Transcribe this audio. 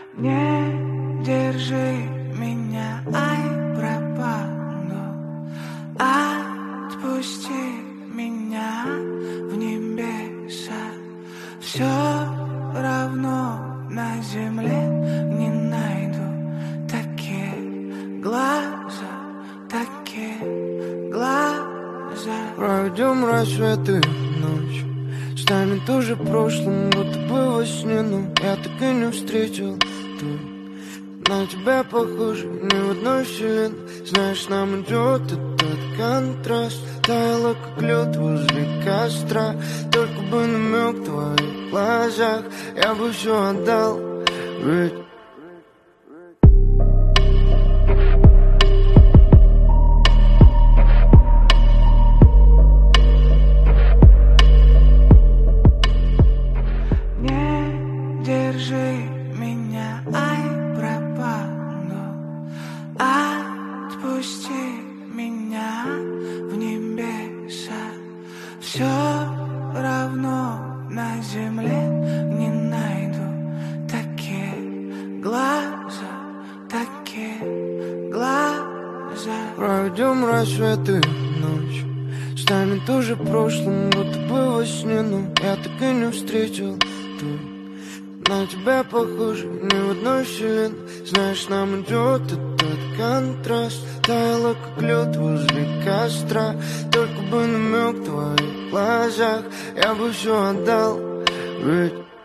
Не держи меня, ай, пропаду. Отпусти меня в небеса. Все равно на земле не найду такие глаза, такие глаза. Проведем рассветы ночь, станет уже прошлым, будто бы во сне. Но я так и не встретил той. На тебя похоже ни в одной вселенной. Знаешь, нам идет этот контраст. Таяла, как лед возле костра. Только бы намек в твоих глазах. Я бы все отдал, ведь не держи меня, ай, пропаду. Отпусти меня в небеса. Все равно на земле не найду такие глаза, такие глаза. проведем рассветы ночь, станет уже прошлым, будто бы во сне. Но я так и не встретил той. На тебя похоже ни в одной вселенной. Знаешь, нам идет этот контраст. Таяла, как лед возле костра. Только бы намек в твоих глазах. Я бы все отдал, ведь